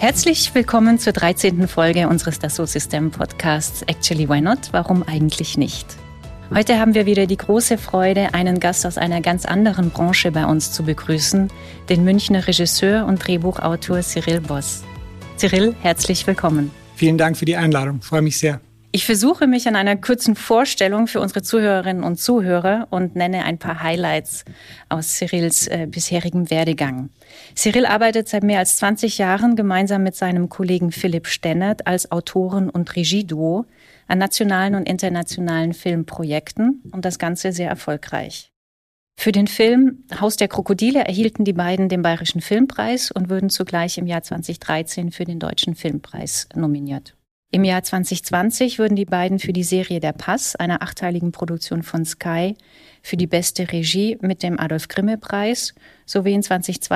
Herzlich willkommen zur 13. Folge unseres Dassault Systèmes Podcasts Actually Why Not? Warum eigentlich nicht? Heute haben wir wieder die große Freude, einen Gast aus einer ganz anderen Branche bei uns zu begrüßen, den Münchner Regisseur und Drehbuchautor Cyril Boss. Cyril, herzlich willkommen. Vielen Dank für die Einladung, freue mich sehr. Ich versuche mich an einer kurzen Vorstellung für unsere Zuhörerinnen und Zuhörer und nenne ein paar Highlights aus Cyrils bisherigem Werdegang. Cyril arbeitet seit mehr als 20 Jahren gemeinsam mit seinem Kollegen Philipp Stennert als Autoren- und Regieduo an nationalen und internationalen Filmprojekten und das Ganze sehr erfolgreich. Für den Film Haus der Krokodile erhielten die beiden den Bayerischen Filmpreis und wurden zugleich im Jahr 2013 für den Deutschen Filmpreis nominiert. Im Jahr 2020 wurden die beiden für die Serie Der Pass, einer 8-teiligen Produktion von Sky, für die beste Regie mit dem Adolf-Grimme-Preis sowie in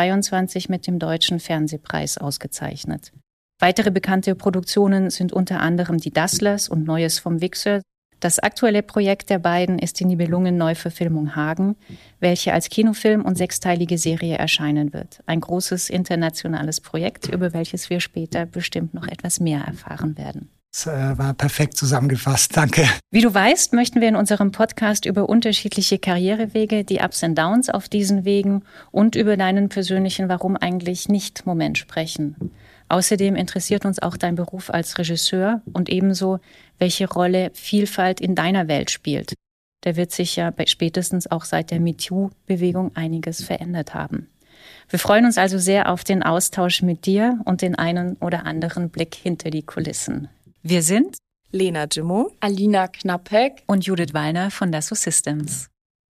2022 mit dem Deutschen Fernsehpreis ausgezeichnet. Weitere bekannte Produktionen sind unter anderem Die Dasslers und Neues vom Wixxer. Das aktuelle Projekt der beiden ist die Nibelungen-Neuverfilmung Hagen, welche als Kinofilm und 6-teilige Serie erscheinen wird. Ein großes internationales Projekt, über welches wir später bestimmt noch etwas mehr erfahren werden. Das war perfekt zusammengefasst, danke. Wie du weißt, möchten wir in unserem Podcast über unterschiedliche Karrierewege, die Ups und Downs auf diesen Wegen und über deinen persönlichen Warum eigentlich nicht Moment sprechen. Außerdem interessiert uns auch dein Beruf als Regisseur und ebenso, welche Rolle Vielfalt in deiner Welt spielt. Da wird sich ja spätestens auch seit der MeToo-Bewegung einiges verändert haben. Wir freuen uns also sehr auf den Austausch mit dir und den einen oder anderen Blick hinter die Kulissen. Wir sind Lena Gimmo, Alina Knappek und Judith Wallner von Dassault Systèmes.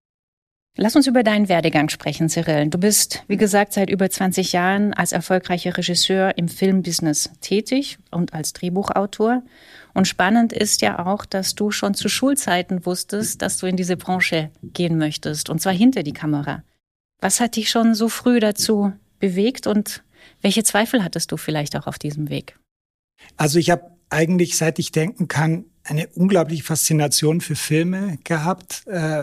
Lass uns über deinen Werdegang sprechen, Cyril. Du bist, wie gesagt, seit über 20 Jahren als erfolgreicher Regisseur im Filmbusiness tätig und als Drehbuchautor. Und spannend ist ja auch, dass du schon zu Schulzeiten wusstest, dass du in diese Branche gehen möchtest, und zwar hinter die Kamera. Was hat dich schon so früh dazu bewegt und welche Zweifel hattest du vielleicht auch auf diesem Weg? Also ich habe eigentlich, seit ich denken kann, eine unglaubliche Faszination für Filme gehabt.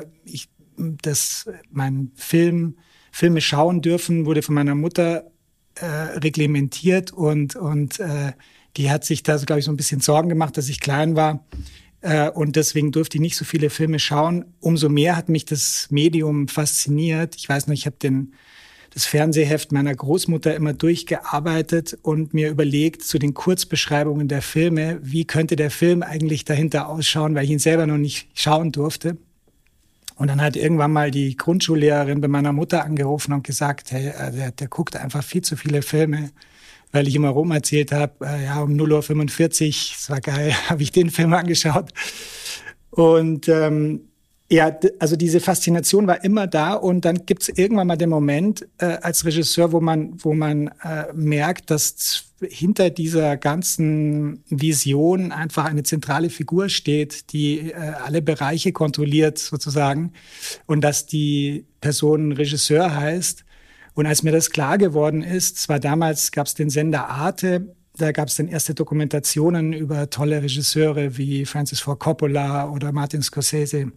Filme schauen dürfen, wurde von meiner Mutter reglementiert und die hat sich da, glaube ich, so ein bisschen Sorgen gemacht, dass ich klein war und deswegen durfte ich nicht so viele Filme schauen. Umso mehr hat mich das Medium fasziniert. Ich weiß noch, ich habe das Fernsehheft meiner Großmutter immer durchgearbeitet und mir überlegt zu den Kurzbeschreibungen der Filme, wie könnte der Film eigentlich dahinter ausschauen, weil ich ihn selber noch nicht schauen durfte. Und dann hat irgendwann mal die Grundschullehrerin bei meiner Mutter angerufen und gesagt, hey, der guckt einfach viel zu viele Filme, weil ich immer rum erzählt habe, um 0:45 Uhr, das war geil, habe ich den Film angeschaut. Und also diese Faszination war immer da und dann gibt's irgendwann mal den Moment als Regisseur, wo man merkt, dass hinter dieser ganzen Vision einfach eine zentrale Figur steht, die alle Bereiche kontrolliert sozusagen und dass die Person Regisseur heißt. Und als mir das klar geworden ist, zwar damals gab's den Sender Arte, da gab's dann erste Dokumentationen über tolle Regisseure wie Francis Ford Coppola oder Martin Scorsese.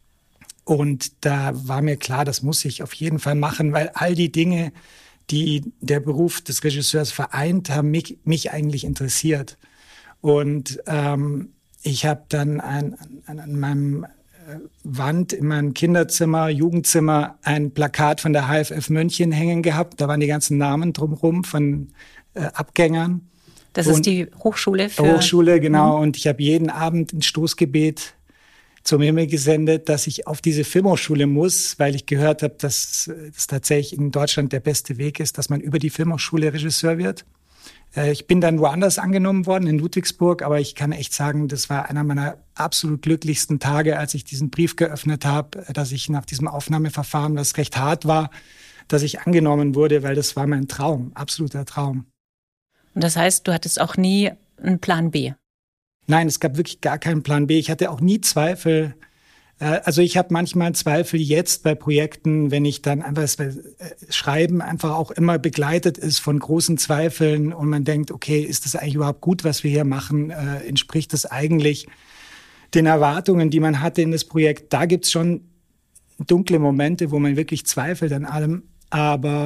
Und da war mir klar, das muss ich auf jeden Fall machen, weil all die Dinge, die der Beruf des Regisseurs vereint, haben mich eigentlich interessiert. Und ich habe dann an meinem Wand in meinem Kinderzimmer, Jugendzimmer ein Plakat von der HFF München hängen gehabt. Da waren die ganzen Namen drumherum von Abgängern. Das ist die Hochschule für... Hochschule, genau. Und ich habe jeden Abend ein Stoßgebet zum Himmel gesendet, dass ich auf diese Filmhochschule muss, weil ich gehört habe, dass es tatsächlich in Deutschland der beste Weg ist, dass man über die Filmhochschule Regisseur wird. Ich bin dann woanders angenommen worden, in Ludwigsburg, aber ich kann echt sagen, das war einer meiner absolut glücklichsten Tage, als ich diesen Brief geöffnet habe, dass ich nach diesem Aufnahmeverfahren, was recht hart war, dass ich angenommen wurde, weil das war mein Traum, absoluter Traum. Und das heißt, du hattest auch nie einen Plan B? Nein, es gab wirklich gar keinen Plan B. Ich hatte auch nie Zweifel. Also ich habe manchmal Zweifel jetzt bei Projekten, wenn ich dann einfach Schreiben einfach auch immer begleitet ist von großen Zweifeln und man denkt, okay, ist das eigentlich überhaupt gut, was wir hier machen? Entspricht das eigentlich den Erwartungen, die man hatte in das Projekt? Da gibt's schon dunkle Momente, wo man wirklich zweifelt an allem. Aber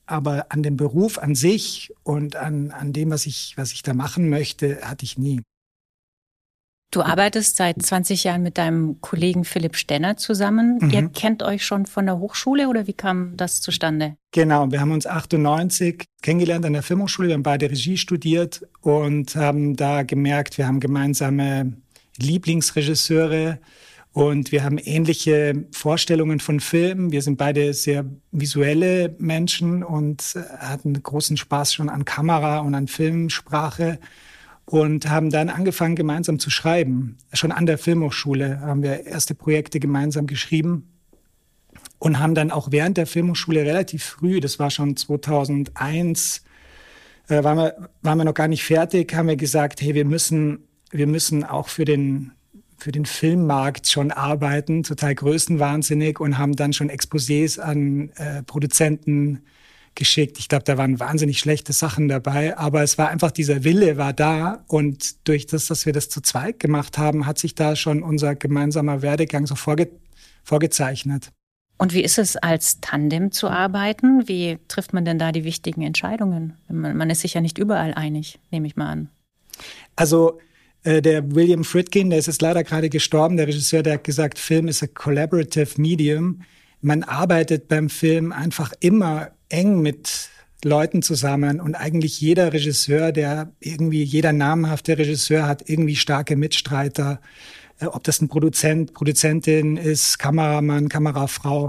aber an dem Beruf an sich und an dem, was ich da machen möchte, hatte ich nie. Du arbeitest seit 20 Jahren mit deinem Kollegen Philipp Stenner zusammen. Mhm. Ihr kennt euch schon von der Hochschule oder wie kam das zustande? Genau, wir haben uns 98 kennengelernt an der Filmhochschule. Wir haben beide Regie studiert und haben da gemerkt, wir haben gemeinsame Lieblingsregisseure und wir haben ähnliche Vorstellungen von Filmen. Wir sind beide sehr visuelle Menschen und hatten großen Spaß schon an Kamera und an Filmsprache. Und haben dann angefangen, gemeinsam zu schreiben. Schon an der Filmhochschule haben wir erste Projekte gemeinsam geschrieben und haben dann auch während der Filmhochschule relativ früh, das war schon 2001, waren wir noch gar nicht fertig, haben wir gesagt, hey, wir müssen auch für den Filmmarkt schon arbeiten, total größenwahnsinnig, und haben dann schon Exposés an Produzenten geschickt. Ich glaube, da waren wahnsinnig schlechte Sachen dabei, aber es war einfach, dieser Wille war da, und durch das, dass wir das zu zweit gemacht haben, hat sich da schon unser gemeinsamer Werdegang so vorgezeichnet. Und wie ist es, als Tandem zu arbeiten? Wie trifft man denn da die wichtigen Entscheidungen? Man ist sich ja nicht überall einig, nehme ich mal an. Also der William Friedkin, der ist jetzt leider gerade gestorben, der Regisseur, der hat gesagt, Film ist a collaborative medium. Man arbeitet beim Film einfach immer eng mit Leuten zusammen, und eigentlich jeder Regisseur, jeder namhafte Regisseur hat irgendwie starke Mitstreiter, ob das ein Produzent, Produzentin ist, Kameramann, Kamerafrau.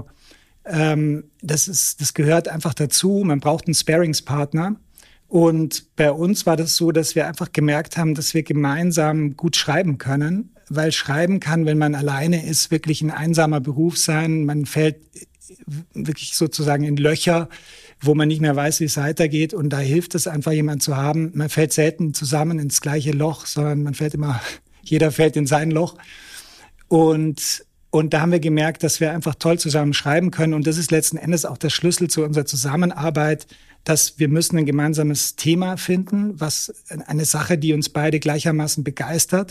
Das gehört einfach dazu. Man braucht einen Sparringspartner. Und bei uns war das so, dass wir einfach gemerkt haben, dass wir gemeinsam gut schreiben können, weil schreiben kann, wenn man alleine ist, wirklich ein einsamer Beruf sein. Man fällt wirklich sozusagen in Löcher, wo man nicht mehr weiß, wie es weitergeht. Und da hilft es einfach, jemanden zu haben. Man fällt selten zusammen ins gleiche Loch, sondern jeder fällt in sein Loch. Und da haben wir gemerkt, dass wir einfach toll zusammen schreiben können. Und das ist letzten Endes auch der Schlüssel zu unserer Zusammenarbeit, dass wir müssen ein gemeinsames Thema finden, eine Sache, die uns beide gleichermaßen begeistert.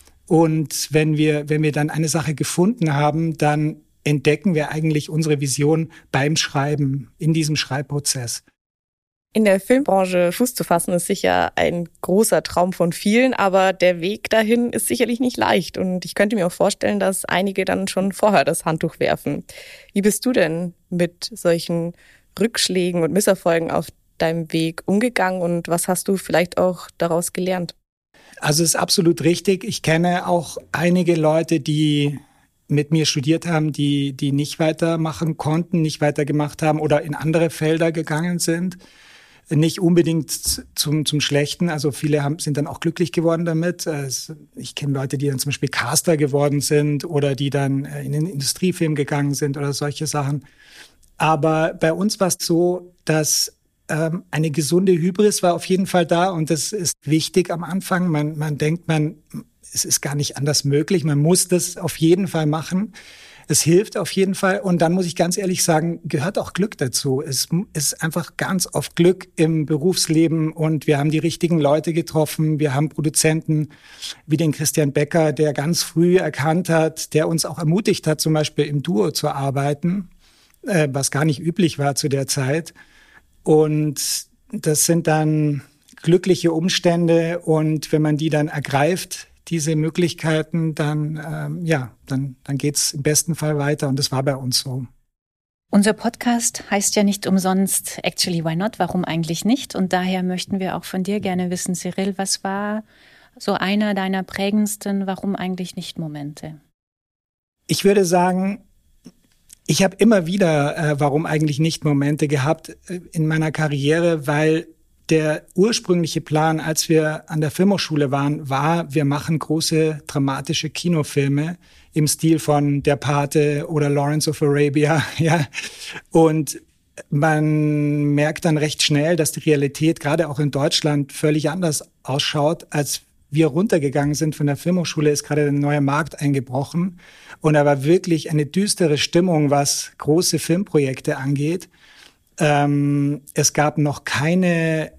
Und wenn wir dann eine Sache gefunden haben, dann entdecken wir eigentlich unsere Vision beim Schreiben, in diesem Schreibprozess. In der Filmbranche Fuß zu fassen ist sicher ein großer Traum von vielen, aber der Weg dahin ist sicherlich nicht leicht. Und ich könnte mir auch vorstellen, dass einige dann schon vorher das Handtuch werfen. Wie bist du denn mit solchen Rückschlägen und Misserfolgen auf deinem Weg umgegangen und was hast du vielleicht auch daraus gelernt? Also es ist absolut richtig. Ich kenne auch einige Leute, die mit mir studiert haben, die nicht weitermachen konnten, nicht weitergemacht haben oder in andere Felder gegangen sind. Nicht unbedingt zum Schlechten. Also viele sind dann auch glücklich geworden damit. Ich kenne Leute, die dann zum Beispiel Caster geworden sind oder die dann in den Industriefilm gegangen sind oder solche Sachen. Aber bei uns war es so, dass eine gesunde Hybris war auf jeden Fall da, und das ist wichtig am Anfang. Man denkt, es ist gar nicht anders möglich. Man muss das auf jeden Fall machen. Es hilft auf jeden Fall. Und dann muss ich ganz ehrlich sagen, gehört auch Glück dazu. Es ist einfach ganz oft Glück im Berufsleben, und wir haben die richtigen Leute getroffen. Wir haben Produzenten wie den Christian Becker, der ganz früh erkannt hat, der uns auch ermutigt hat, zum Beispiel im Duo zu arbeiten, was gar nicht üblich war zu der Zeit. Und das sind dann glückliche Umstände, und wenn man die dann ergreift, diese Möglichkeiten, dann geht's im besten Fall weiter, und das war bei uns so. Unser Podcast heißt ja nicht umsonst Actually Why Not? Warum eigentlich nicht? Und daher möchten wir auch von dir gerne wissen, Cyril, was war so einer deiner prägendsten Warum eigentlich nicht Momente? Ich würde sagen, ich habe immer wieder Warum eigentlich nicht Momente gehabt in meiner Karriere, weil der ursprüngliche Plan, als wir an der Filmhochschule waren, war, wir machen große dramatische Kinofilme im Stil von Der Pate oder Lawrence of Arabia, ja. Und man merkt dann recht schnell, dass die Realität gerade auch in Deutschland völlig anders ausschaut. Als wir runtergegangen sind von der Filmhochschule, ist gerade ein neuer Markt eingebrochen. Und da war wirklich eine düstere Stimmung, was große Filmprojekte angeht. Es gab noch keine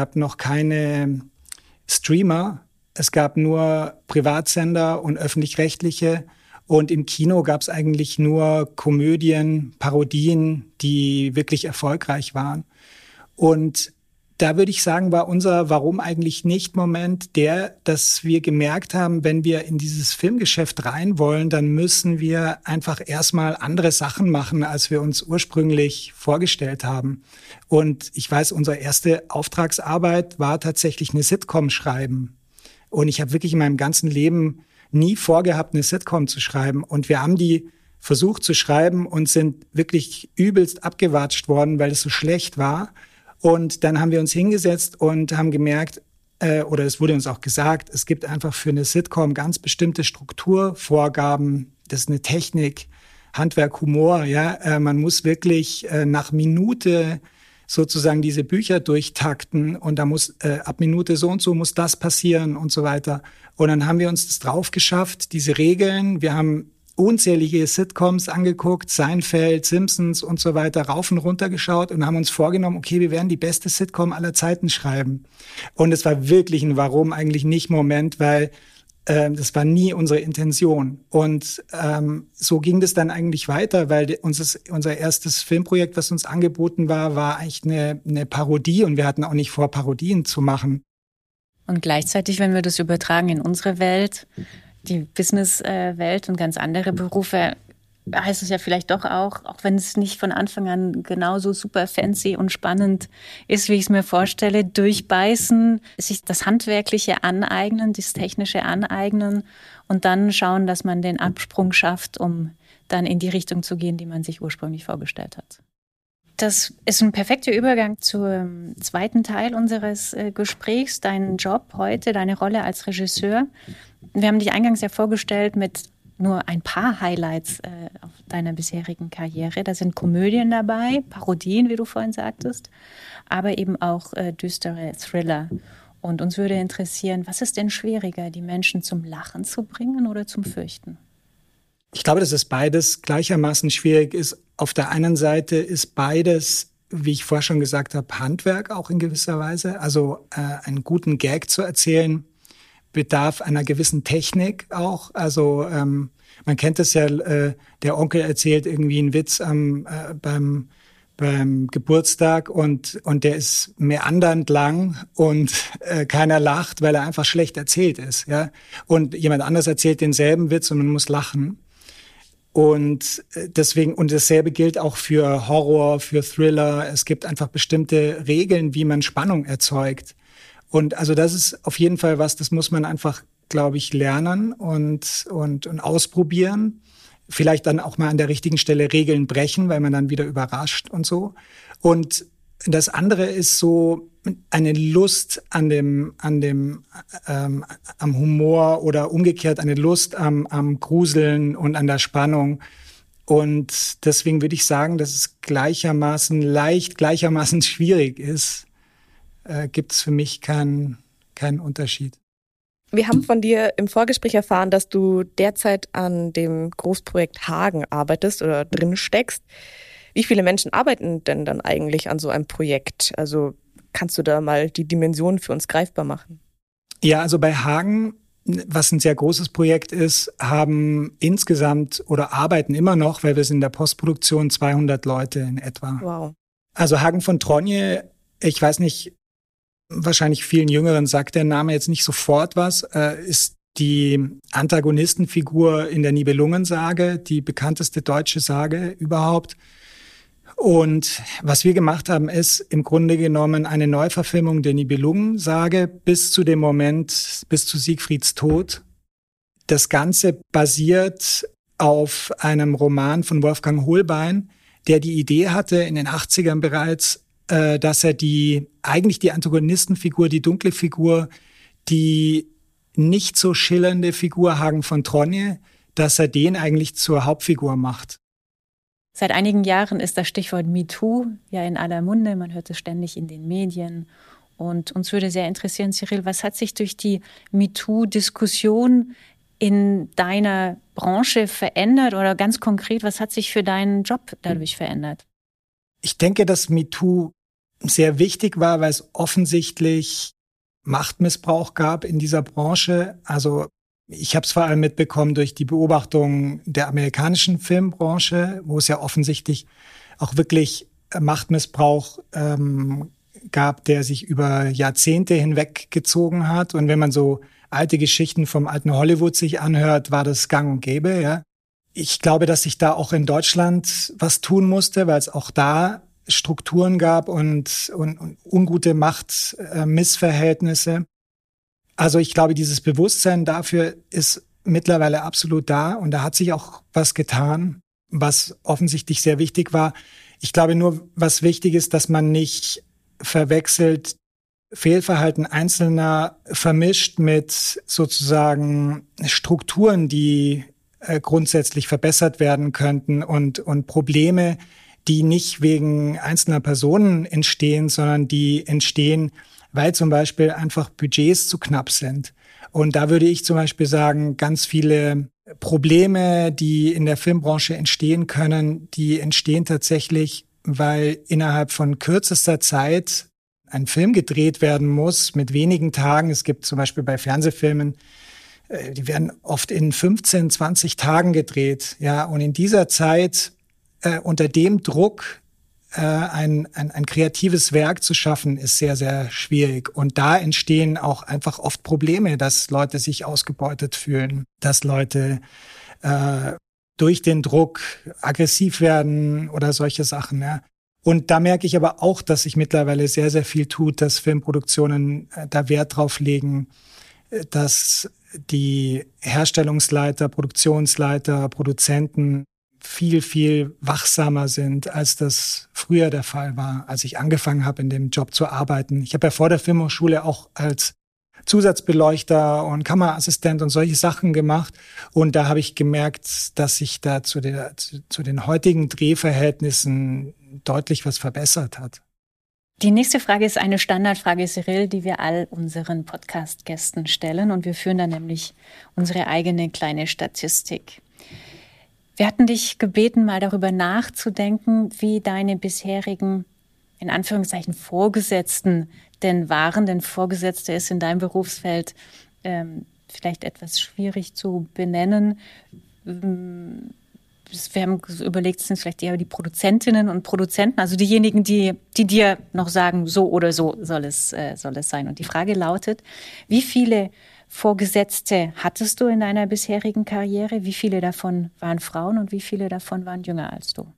Streamer. Es gab nur Privatsender und öffentlich-rechtliche. Und im Kino gab es eigentlich nur Komödien, Parodien, die wirklich erfolgreich waren. Und da würde ich sagen, war unser Warum eigentlich nicht Moment dass wir gemerkt haben, wenn wir in dieses Filmgeschäft rein wollen, dann müssen wir einfach erstmal andere Sachen machen, als wir uns ursprünglich vorgestellt haben. Und ich weiß, unsere erste Auftragsarbeit war tatsächlich eine Sitcom schreiben. Und ich habe wirklich in meinem ganzen Leben nie vorgehabt, eine Sitcom zu schreiben. Und wir haben die versucht zu schreiben und sind wirklich übelst abgewatscht worden, weil es so schlecht war. Und dann haben wir uns hingesetzt und haben gemerkt, oder es wurde uns auch gesagt, es gibt einfach für eine Sitcom ganz bestimmte Strukturvorgaben. Das ist eine Technik, Handwerk, Humor. Ja, man muss wirklich nach Minute sozusagen diese Bücher durchtakten und da muss ab Minute so und so muss das passieren und so weiter. Und dann haben wir uns das drauf geschafft, diese Regeln. Wir haben unzählige Sitcoms angeguckt, Seinfeld, Simpsons und so weiter, rauf und runter geschaut und haben uns vorgenommen, okay, wir werden die beste Sitcom aller Zeiten schreiben. Und es war wirklich ein Warum eigentlich nicht Moment, weil das war nie unsere Intention. Und so ging das dann eigentlich weiter, weil unser erstes Filmprojekt, was uns angeboten war eigentlich eine Parodie und wir hatten auch nicht vor, Parodien zu machen. Und gleichzeitig, wenn wir das übertragen in unsere Welt, die Business-Welt und ganz andere Berufe, heißt es ja vielleicht doch auch wenn es nicht von Anfang an genauso super fancy und spannend ist, wie ich es mir vorstelle, durchbeißen, sich das Handwerkliche aneignen, das Technische aneignen und dann schauen, dass man den Absprung schafft, um dann in die Richtung zu gehen, die man sich ursprünglich vorgestellt hat. Das ist ein perfekter Übergang zum zweiten Teil unseres Gesprächs, deinen Job heute, deine Rolle als Regisseur. Wir haben dich eingangs ja vorgestellt mit nur ein paar Highlights auf deiner bisherigen Karriere. Da sind Komödien dabei, Parodien, wie du vorhin sagtest, aber eben auch düstere Thriller. Und uns würde interessieren, was ist denn schwieriger, die Menschen zum Lachen zu bringen oder zum Fürchten? Ich glaube, dass es beides gleichermaßen schwierig ist. Auf der einen Seite ist beides, wie ich vorher schon gesagt habe, Handwerk auch in gewisser Weise. Also einen guten Gag zu erzählen, bedarf einer gewissen Technik auch. Also man kennt es ja, der Onkel erzählt irgendwie einen Witz beim Geburtstag und der ist meandernd lang und keiner lacht, weil er einfach schlecht erzählt ist. Ja? Und jemand anders erzählt denselben Witz und man muss lachen. Und deswegen, und dasselbe gilt auch für Horror, für Thriller. Es gibt einfach bestimmte Regeln, wie man Spannung erzeugt. Und also das ist auf jeden Fall was, das muss man einfach, glaube ich, lernen und ausprobieren. Vielleicht dann auch mal an der richtigen Stelle Regeln brechen, weil man dann wieder überrascht und so. Und das andere ist so eine Lust am Humor oder umgekehrt eine Lust am Gruseln und an der Spannung. Und deswegen würde ich sagen, dass es gleichermaßen leicht, gleichermaßen schwierig ist. Gibt es für mich keinen Unterschied. Wir haben von dir im Vorgespräch erfahren, dass du derzeit an dem Großprojekt Hagen arbeitest oder drin steckst. Wie viele Menschen arbeiten denn dann eigentlich an so einem Projekt? Also kannst du da mal die Dimensionen für uns greifbar machen? Ja, also bei Hagen, was ein sehr großes Projekt ist, haben insgesamt oder arbeiten immer noch, weil wir sind in der Postproduktion, 200 Leute in etwa. Wow. Also Hagen von Tronje, ich weiß nicht, wahrscheinlich vielen Jüngeren sagt der Name jetzt nicht sofort was, ist die Antagonistenfigur in der Nibelungensage, die bekannteste deutsche Sage überhaupt. Und was wir gemacht haben, ist im Grunde genommen eine Neuverfilmung der Nibelungensage bis zu dem Moment, bis zu Siegfrieds Tod. Das Ganze basiert auf einem Roman von Wolfgang Hohlbein, der die Idee hatte in den 80ern bereits, dass er eigentlich die Antagonistenfigur, die dunkle Figur, die nicht so schillernde Figur Hagen von Tronje, dass er den eigentlich zur Hauptfigur macht. Seit einigen Jahren ist das Stichwort MeToo ja in aller Munde. Man hört es ständig in den Medien. Und uns würde sehr interessieren, Cyril, was hat sich durch die MeToo-Diskussion in deiner Branche verändert? Oder ganz konkret, was hat sich für deinen Job dadurch verändert? Ich denke, dass MeToo sehr wichtig war, weil es offensichtlich Machtmissbrauch gab in dieser Branche. Also ich habe es vor allem mitbekommen durch die Beobachtung der amerikanischen Filmbranche, wo es ja offensichtlich auch wirklich Machtmissbrauch gab, der sich über Jahrzehnte hinweg gezogen hat. Und wenn man so alte Geschichten vom alten Hollywood sich anhört, war das gang und gäbe, ja. Ich glaube, dass sich da auch in Deutschland was tun musste, weil es auch da Strukturen gab und ungute Machtmissverhältnisse. Also ich glaube, dieses Bewusstsein dafür ist mittlerweile absolut da und da hat sich auch was getan, was offensichtlich sehr wichtig war. Ich glaube nur, was wichtig ist, dass man nicht verwechselt Fehlverhalten Einzelner vermischt mit sozusagen Strukturen, die grundsätzlich verbessert werden könnten und Probleme, die nicht wegen einzelner Personen entstehen, sondern die entstehen, weil zum Beispiel einfach Budgets zu knapp sind. Und da würde ich zum Beispiel sagen, ganz viele Probleme, die in der Filmbranche entstehen können, die entstehen tatsächlich, weil innerhalb von kürzester Zeit ein Film gedreht werden muss mit wenigen Tagen. Es gibt zum Beispiel bei Fernsehfilmen, die werden oft in 15, 20 Tagen gedreht. Ja, und in dieser Zeit unter dem Druck ein kreatives Werk zu schaffen, ist sehr, sehr schwierig. Und da entstehen auch einfach oft Probleme, dass Leute sich ausgebeutet fühlen, dass Leute durch den Druck aggressiv werden oder solche Sachen. Ja. Und da merke ich aber auch, dass sich mittlerweile sehr, sehr viel tut, dass Filmproduktionen da Wert drauf legen, dass die Herstellungsleiter, Produktionsleiter, Produzenten viel, viel wachsamer sind, als das früher der Fall war, als ich angefangen habe, in dem Job zu arbeiten. Ich habe ja vor der Filmhochschule auch als Zusatzbeleuchter und Kameraassistent und solche Sachen gemacht. Und da habe ich gemerkt, dass sich da zu den heutigen Drehverhältnissen deutlich was verbessert hat. Die nächste Frage ist eine Standardfrage, Cyril, die wir all unseren Podcast-Gästen stellen. Und wir führen dann nämlich unsere eigene kleine Statistik. Wir hatten dich gebeten, mal darüber nachzudenken, wie deine bisherigen, in Anführungszeichen, Vorgesetzten denn waren. Denn Vorgesetzte ist in deinem Berufsfeld vielleicht etwas schwierig zu benennen. Wir haben überlegt, es sind vielleicht eher die Produzentinnen und Produzenten, also diejenigen, die dir noch sagen, so oder so soll es sein. Und die Frage lautet, wie viele Vorgesetzte hattest du in deiner bisherigen Karriere? Wie viele davon waren Frauen und wie viele davon waren jünger als du?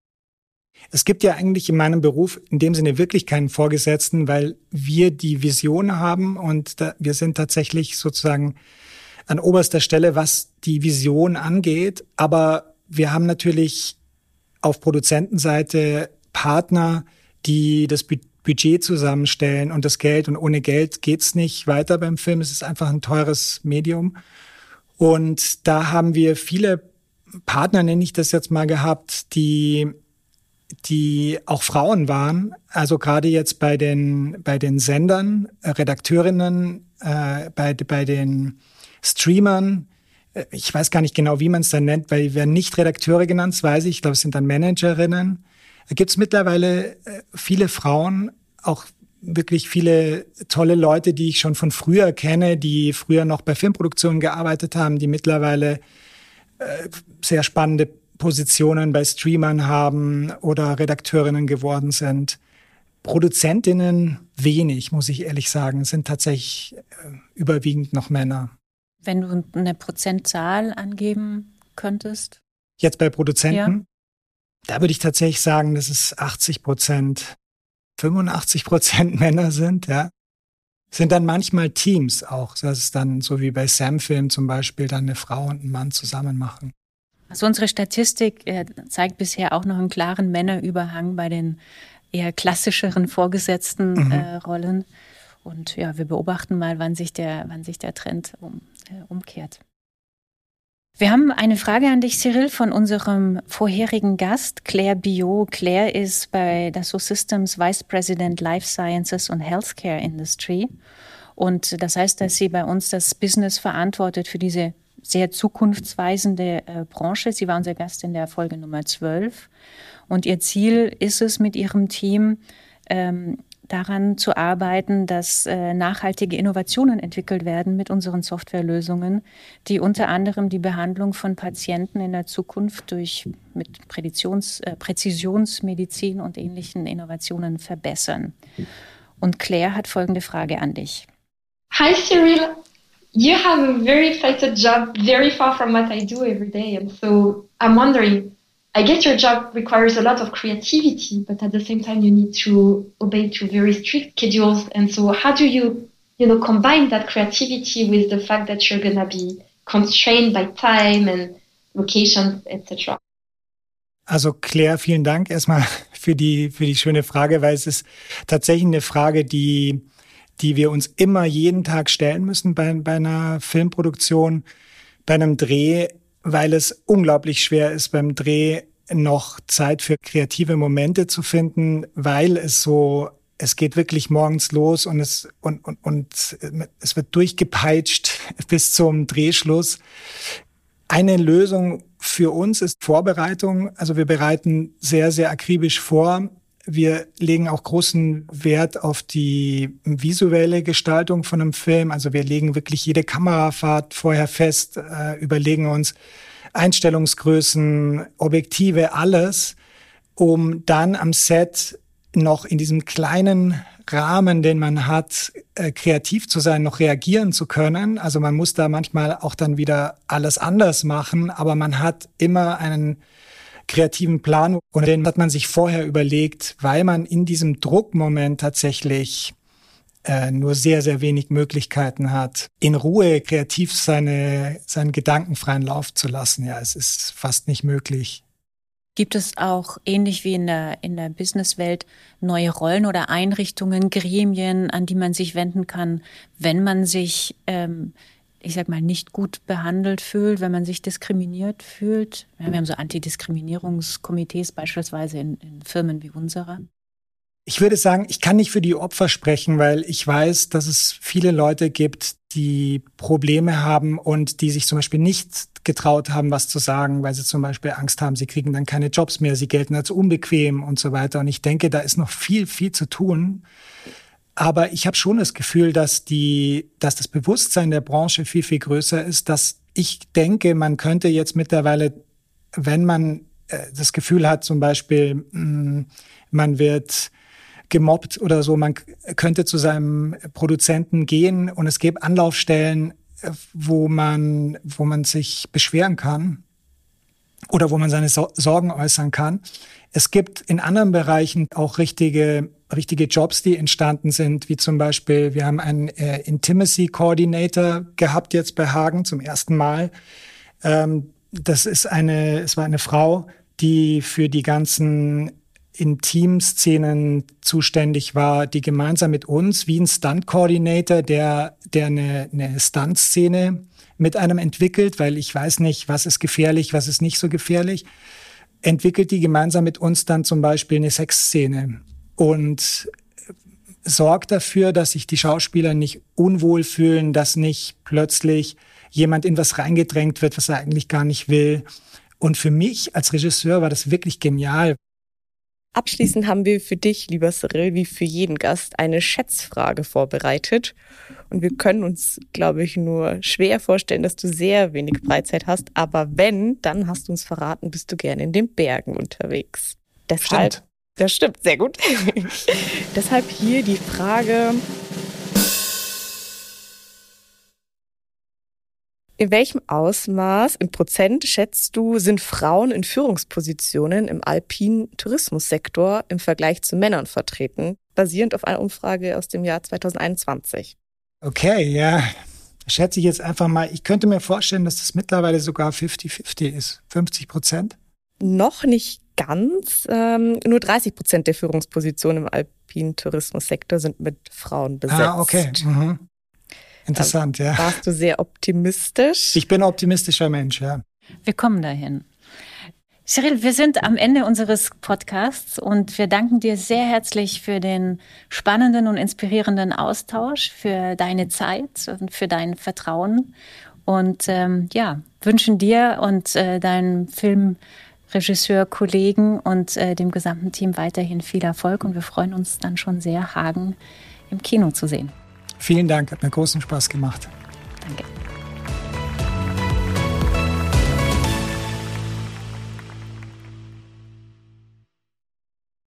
Es gibt ja eigentlich in meinem Beruf in dem Sinne wirklich keinen Vorgesetzten, weil wir die Vision haben und wir sind tatsächlich sozusagen an oberster Stelle, was die Vision angeht. Aber wir haben natürlich auf Produzentenseite Partner, die das Budget zusammenstellen und das Geld. Und ohne Geld geht's nicht weiter beim Film. Es ist einfach ein teures Medium. Und da haben wir viele Partner, nenne ich das jetzt mal, gehabt, die auch Frauen waren. Also gerade jetzt bei den Sendern, Redakteurinnen, bei den Streamern. Ich weiß gar nicht genau, wie man es dann nennt, weil die werden nicht Redakteure genannt, das weiß ich. Ich glaube, es sind dann Managerinnen. Da gibt es mittlerweile viele Frauen, auch wirklich viele tolle Leute, die ich schon von früher kenne, die früher noch bei Filmproduktionen gearbeitet haben, die mittlerweile sehr spannende Positionen bei Streamern haben oder Redakteurinnen geworden sind. Produzentinnen wenig, muss ich ehrlich sagen. Es sind tatsächlich überwiegend noch Männer. Wenn du eine Prozentzahl angeben könntest? Jetzt bei Produzenten? Ja. Da würde ich tatsächlich sagen, dass es 80%, 85% Männer sind, ja. Sind dann manchmal Teams auch, dass es dann so wie bei Sam-Film zum Beispiel dann eine Frau und ein Mann zusammen machen. Also unsere Statistik zeigt bisher auch noch einen klaren Männerüberhang bei den eher klassischeren vorgesetzten Rollen. Und ja, wir beobachten mal, wann sich der Trend umkehrt. Wir haben eine Frage an dich, Cyril, von unserem vorherigen Gast, Claire Biot. Claire ist bei Dassault Systems Vice President Life Sciences und Healthcare Industry. Und das heißt, dass sie bei uns das Business verantwortet für diese sehr zukunftsweisende Branche. Sie war unser Gast in der Folge Nummer 12. Und ihr Ziel ist es mit ihrem Team, daran zu arbeiten, dass nachhaltige Innovationen entwickelt werden mit unseren Softwarelösungen, die unter anderem die Behandlung von Patienten in der Zukunft mit Präzisionsmedizin und ähnlichen Innovationen verbessern. Und Claire hat folgende Frage an dich. Hi Cyril, you have a very exciting job, very far from what I do every day. And so I'm wondering, I guess your job requires a lot of creativity, but at the same time you need to obey to very strict schedules. And so how do you combine that creativity with the fact that you're going to be constrained by time and locations, etc.? Also Claire, vielen Dank erstmal für die schöne Frage, weil es ist tatsächlich eine Frage, die wir uns immer jeden Tag stellen müssen bei einer Filmproduktion, bei einem Dreh, weil es unglaublich schwer ist, beim Dreh noch Zeit für kreative Momente zu finden, weil es geht wirklich morgens los und es wird durchgepeitscht bis zum Drehschluss. Eine Lösung für uns ist Vorbereitung. Also wir bereiten sehr, sehr akribisch vor. Wir legen auch großen Wert auf die visuelle Gestaltung von einem Film. Also wir legen wirklich jede Kamerafahrt vorher fest, überlegen uns Einstellungsgrößen, Objektive, alles, um dann am Set noch in diesem kleinen Rahmen, den man hat, kreativ zu sein, noch reagieren zu können. Also man muss da manchmal auch dann wieder alles anders machen, aber man hat immer einen kreativen Plan und den hat man sich vorher überlegt, weil man in diesem Druckmoment tatsächlich nur sehr, sehr wenig Möglichkeiten hat, in Ruhe kreativ seinen gedankenfreien Lauf zu lassen. Ja, es ist fast nicht möglich. Gibt es auch, ähnlich wie in der Businesswelt, neue Rollen oder Einrichtungen, Gremien, an die man sich wenden kann, wenn man sich nicht gut behandelt fühlt, wenn man sich diskriminiert fühlt? Ja, wir haben so Antidiskriminierungskomitees beispielsweise in Firmen wie unserer. Ich würde sagen, ich kann nicht für die Opfer sprechen, weil ich weiß, dass es viele Leute gibt, die Probleme haben und die sich zum Beispiel nicht getraut haben, was zu sagen, weil sie zum Beispiel Angst haben, sie kriegen dann keine Jobs mehr, sie gelten als unbequem und so weiter. Und ich denke, da ist noch viel, viel zu tun. Aber ich habe schon das Gefühl, dass das Bewusstsein der Branche viel, viel größer ist, dass ich denke, man könnte jetzt mittlerweile, wenn man das Gefühl hat, zum Beispiel, man wird gemobbt oder so, man könnte zu seinem Produzenten gehen und es gäbe Anlaufstellen, wo man sich beschweren kann oder wo man seine Sorgen äußern kann. Es gibt in anderen Bereichen auch richtige Jobs, die entstanden sind, wie zum Beispiel, wir haben einen Intimacy Coordinator gehabt jetzt bei Hagen zum ersten Mal. Es war eine Frau, die für die ganzen Intimszenen zuständig war, die gemeinsam mit uns, wie ein Stunt-Coordinator, der eine Stunt-Szene mit einem entwickelt, weil ich weiß nicht, was ist gefährlich, was ist nicht so gefährlich, entwickelt die gemeinsam mit uns dann zum Beispiel eine Sexszene und sorgt dafür, dass sich die Schauspieler nicht unwohl fühlen, dass nicht plötzlich jemand in was reingedrängt wird, was er eigentlich gar nicht will. Und für mich als Regisseur war das wirklich genial. Abschließend haben wir für dich, lieber Cyril, wie für jeden Gast, eine Schätzfrage vorbereitet. Und wir können uns, glaube ich, nur schwer vorstellen, dass du sehr wenig Freizeit hast. Aber wenn, dann hast du uns verraten, bist du gerne in den Bergen unterwegs. Stimmt. Das stimmt, sehr gut. Deshalb hier die Frage: In welchem Ausmaß, in Prozent, schätzt du, sind Frauen in Führungspositionen im alpinen Tourismussektor im Vergleich zu Männern vertreten, basierend auf einer Umfrage aus dem Jahr 2021? Okay, ja, schätze ich jetzt einfach mal. Ich könnte mir vorstellen, dass das mittlerweile sogar 50-50 ist, 50%. Noch nicht ganz. Nur 30% der Führungspositionen im alpinen Tourismussektor sind mit Frauen besetzt. Ah, okay. Mhm. Interessant, ja. Warst du sehr optimistisch? Ich bin ein optimistischer Mensch, ja. Wir kommen dahin. Cyril, wir sind am Ende unseres Podcasts und wir danken dir sehr herzlich für den spannenden und inspirierenden Austausch, für deine Zeit und für dein Vertrauen und wünschen dir und deinem Filmregisseur-Kollegen und dem gesamten Team weiterhin viel Erfolg und wir freuen uns dann schon sehr, Hagen im Kino zu sehen. Vielen Dank, hat mir großen Spaß gemacht. Danke.